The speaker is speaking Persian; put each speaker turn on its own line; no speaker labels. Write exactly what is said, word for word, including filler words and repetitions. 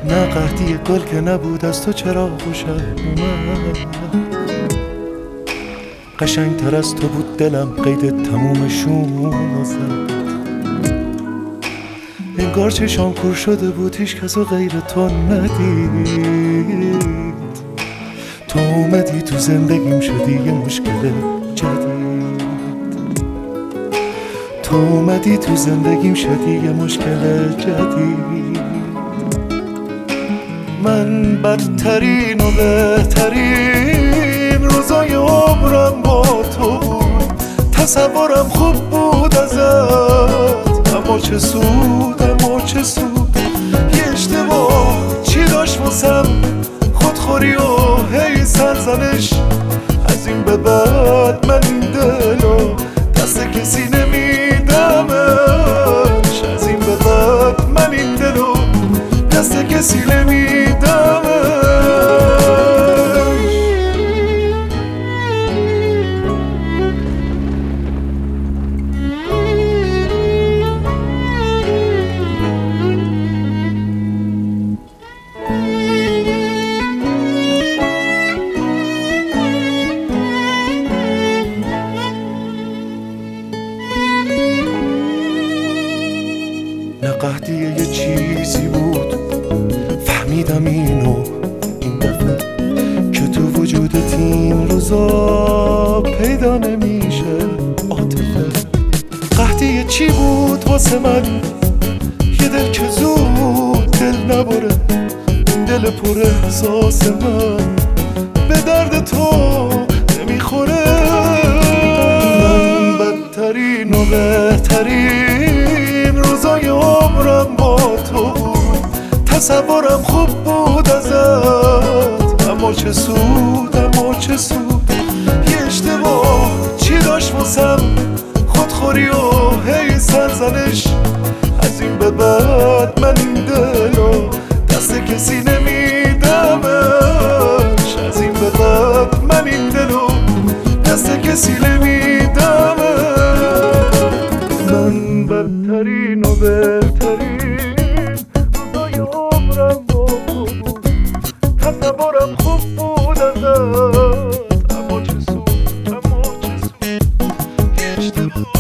نه قحطی گل که نبود از تو چرا خوشم اومد. قشنگ تر از تو بود دلم قید تمومشون زد. انگار چشام کور شده بود هیچ کسو غیر تو ندید. تو اومدی تو زندگیم شدی یه مشکل جدید. تو اومدی تو زندگیم شدی یه مشکل جدید. من بدترین و بهترین روزای عمرم با تو بود. تصورم خوب بود ازت، اما چه سود اما چه سود. یه اشتباه چی داشت واسم، خودخوری و هی سرزنش. از این به بعد من این دلو دست کسی نمیدمش. از این به بعد من این دلو دست کسی نمیدمش. نه قحطی یه چیزی بود فهمیدم اینو این دفعه، که تو وجودت این روزا پیدا نمیشه عاطفه. قحطی چی بود واسه من، یه دل که زود دل نبره. این دل پر احساس من به درد تو نمیخوره. من بدترین و بهترین روزای عمرم با تو بود. تصورم خوب بود ازت، اما چه سود اما چه سود. یه اشتباه چی داشت واسم، خودخوری و هی سرزنش. از این به بعد من این دلو دست کسی نمیدمش. از این به بعد من این دلو دست کسی نمیدمش. من بدترین و بهترین روزای عمرم با تو بود. تصورم خوب بود ازت، اما چه سود اما چه سود. یه اشتباه